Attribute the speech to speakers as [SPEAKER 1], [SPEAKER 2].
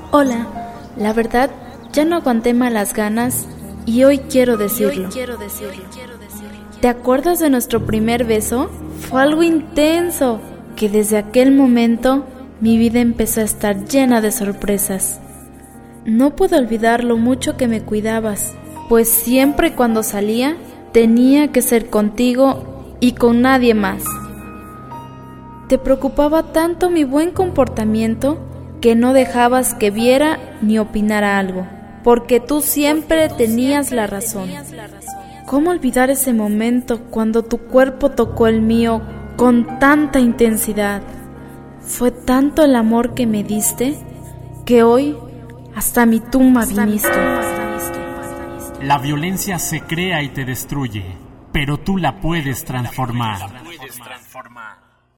[SPEAKER 1] Hola, la verdad, ya no aguanté más las ganas y hoy quiero decirlo. ¿Te acuerdas de nuestro primer beso? Fue algo intenso, que desde aquel momento mi vida empezó a estar llena de sorpresas. No puedo olvidar lo mucho que me cuidabas, pues siempre cuando salía tenía que ser contigo y con nadie más. Te preocupaba tanto mi buen comportamiento que no dejabas que viera ni opinara algo, porque tú siempre tenías la razón. ¿Cómo olvidar ese momento cuando tu cuerpo tocó el mío con tanta intensidad? Fue tanto el amor que me diste que hoy hasta mi tumba viniste.
[SPEAKER 2] La violencia se crea y te destruye, pero tú la puedes transformar.